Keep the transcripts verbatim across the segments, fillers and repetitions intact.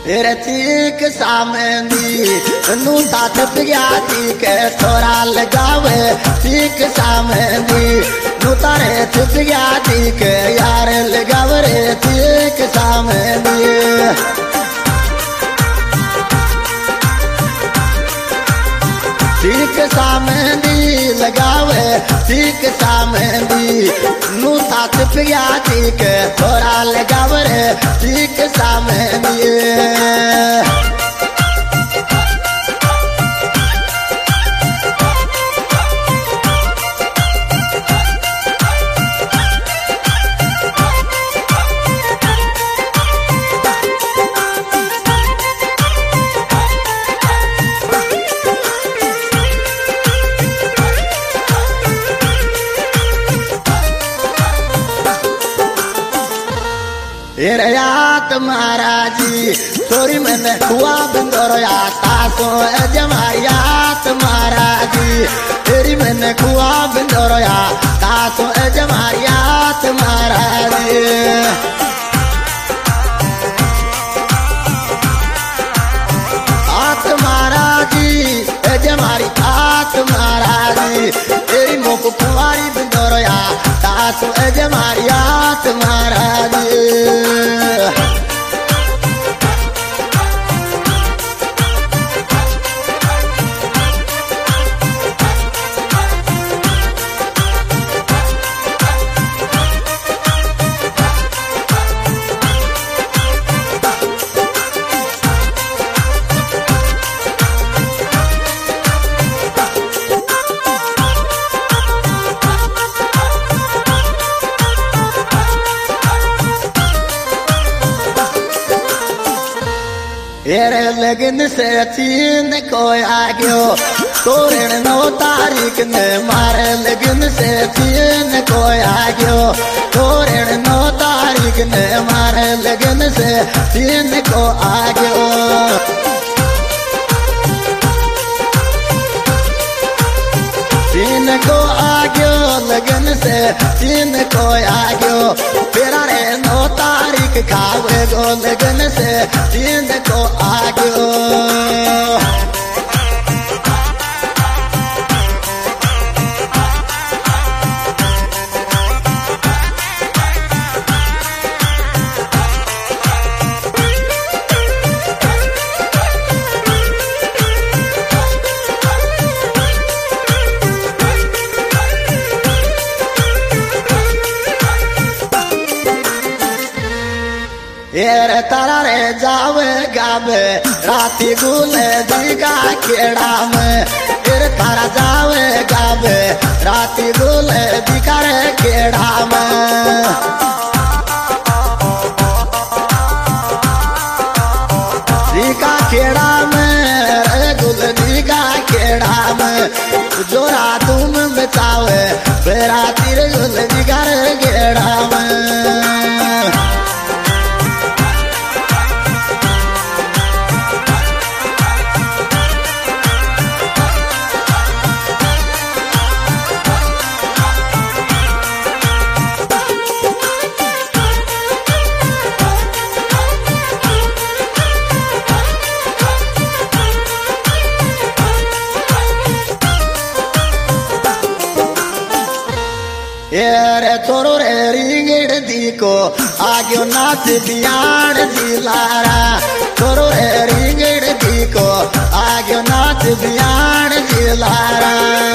रतीक सामनी नू साथ पियाती के थोड़ा लगावे तीक सामनी नू तारे पियाती के यार लगावे रे तीक सामनी तीक सामनी लगावे तीक सामनी नू साथ पियाती के थोड़ा लगावे रे तीक सामनी यात महाराजी तोरी मैंने हुआ बिंदोरो याता सो जमारियात महाराजी तेरी मैंने हुआ बिंदोरो याता सो जमारियात महाराजी आत महाराजी जमारी आत महाराजी तेरी मुख कुमारी बिंदोरो याता सो जमारियात महाराजी तेरे लगन से चीन को आ गयो तोरे नौ तारीख ने मारे लगन से चीन को आ गयो तोरे नौ तारीख ने मारे लगन से चीन को आ गयो चीन को आ गयो लगन से चीन को आ गयो तेरा रे नौ तारीख खावे गो लगन से चीन को आ गयो एर तारा रे जावे गावे राती गुले दिगा केड़ा में एर तारा जावे गावे राती गुले दिगा रे केड़ा में दिगा केड़ा में रे गुल दिगा केड़ा में जो रातू में बचावे बेरा तीर गुल दिगा रे केड़ा में रे तोरो रे रिंगड़ दी को आग्यो नाच बियाण जिलारा तोरो रे रिंगड़ दी को आग्यो नाच बियाण जिलारा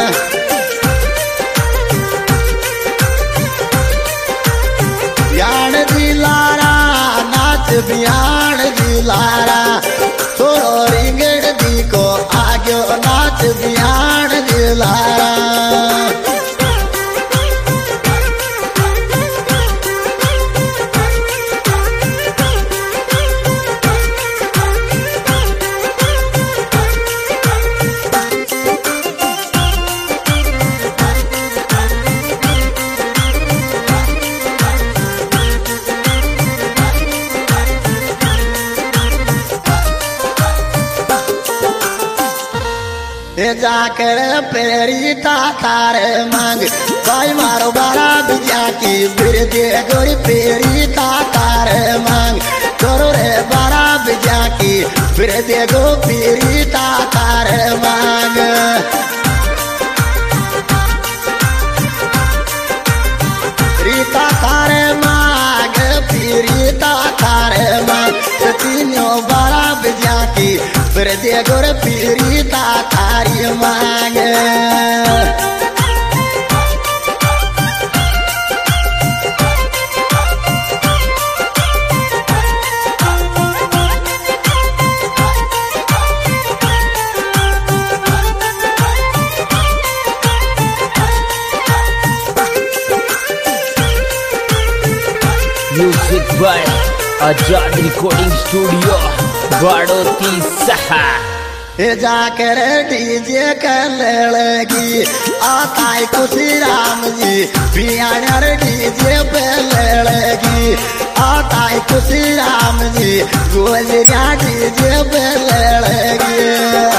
बियाण जिलारा नाच बियाण जिलारा तोरो रिंगड़ दी को आग्यो नाच बियाण जिलारा जाकर पेरी तार मांग भाई मारो बारा बिजा की बिरदे गोरी पेरी तार मांग करो रे बारा बजा की फिर देखो पीरीता तार मांग रीता तार मांग पीरीता तार मांग सतीनो बारा बजा की फिर देखो रे पीरीता तारी मांग music by Azad recording studio Baroti सहा हे जाकर डीजे कर लड़गी आता है खुशी राम जी पियानर डीजे पे लड़गी आता है खुशी राम जी गोजरिया डीजे पे लड़गी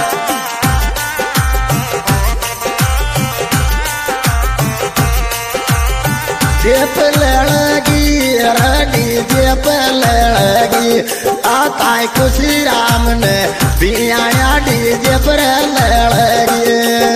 जेप लड़गी डीजे पे लड़गी आता है खुशी राम ने पियाया डीजे पर लड़गी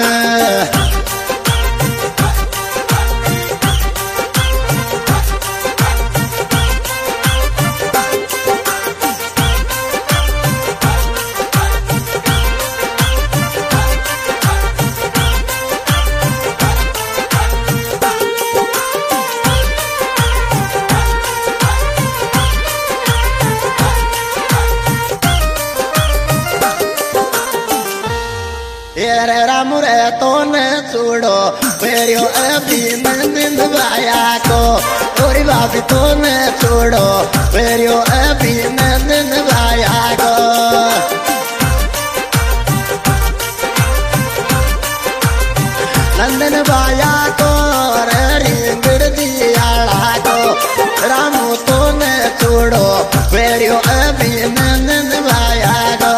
रे राम रे तो न छोड़ो फेरियो अभिनंदन भाया को और बाबी तो न छोड़ो फेरियो अभिनंदन भाया को नंदन भाया को रे रिंगड़ दियाला को रामू तो न छोड़ो फेरियो अभिनंदन भाया को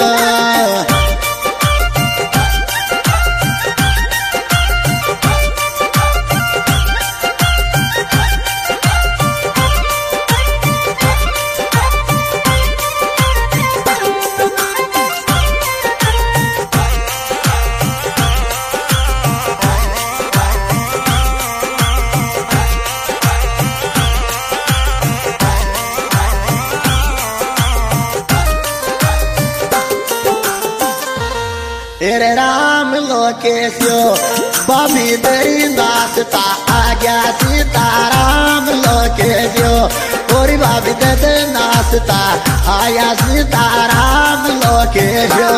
तेरे राम लोकेशो बाबी तेरी नाचता आ गया सीताराम लोकेशो गोरी बाबी तेरे नाचता आया सीताराम लोकेशो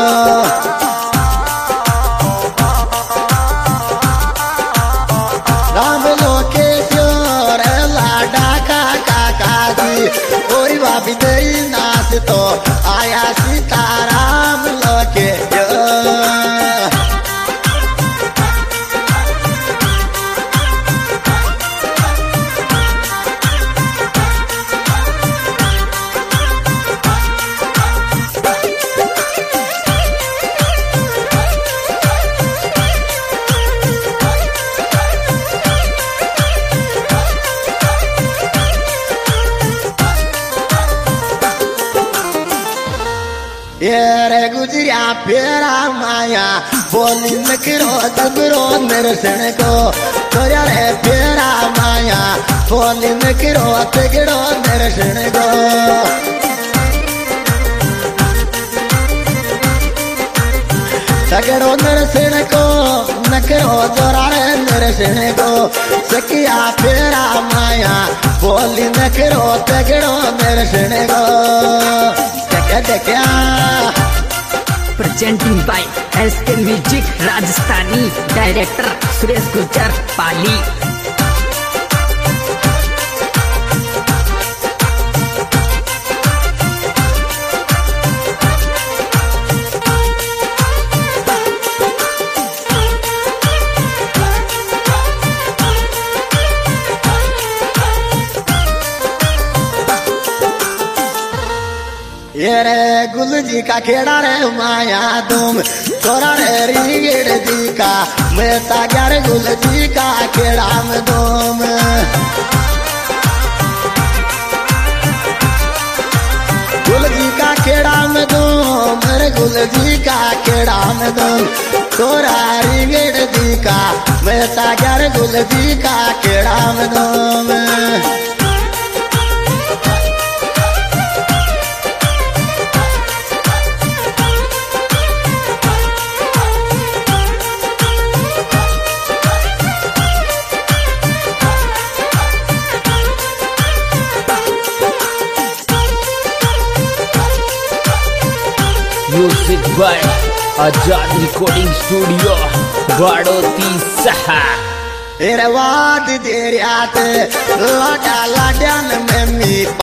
राम लोकेशो रे लाडा का काका जी गोरी बाबी तेरी नाचतो आया सीताराम लोकेशो येरे गुजरिया फेरा माया बोली नकरो जबरो नरसण को तोरा रे फेरा माया बोली नकरो तगड़ो नरसण को तगड़ो नरसण को नकरो जोरा रे नरसण को सकिया फेरा माया बोली नकरो तगड़ो नरसण को presenting by SK music Rajasthani director Suresh Gurjar Pali ये रे गुल जी का खेड़ा रे माया तुम तोरा रे रीगेड़ जी का मैं तागर गुल जी का खेड़ा में तुम गुल जी का केड़ा में दम तोरा रिंगड़ जी का मैं सागर गुल जी का केड़ा में दम music by Azad recording studio Baroti सहा वाद देरियात लाडा लाडन में मी